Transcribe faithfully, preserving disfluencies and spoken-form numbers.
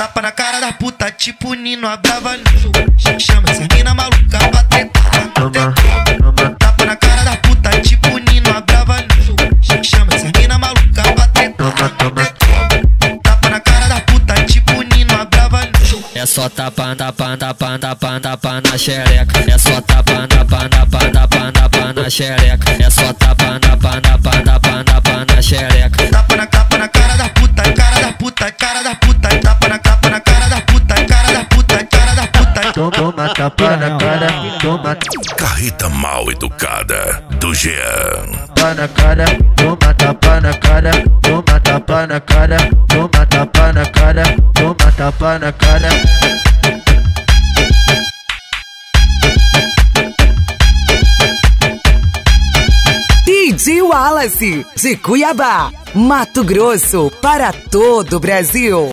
Tapa na cara da puta, tipo Nino a brava. Chama essa mina maluca pra tretar. Tapa na cara da puta, tipo Nino a brava. Chama essa mina maluca pra tretar. Tapa na cara da puta, tipo Nino a brava. É só tapa, tapa, tapa, tapa, tapa na xereca. É só tapa, tapa, tapa, tapa, tapa na xereca. É só tapa, tapa, tapa, tapa, tapa na xereca. Tapa na capa na cara da puta, cara da puta, cara da puta. Tapa na capa na cara da puta, cara da puta, cara da puta. Toma tapa na cara, toma Carreta mal educada do Jean. tapa na cara, toma tapa na cara, toma tapa na cara, toma tapa na cara, toma tapa na cara. D J Wallace, de Cuiabá, Mato Grosso, para todo o Brasil.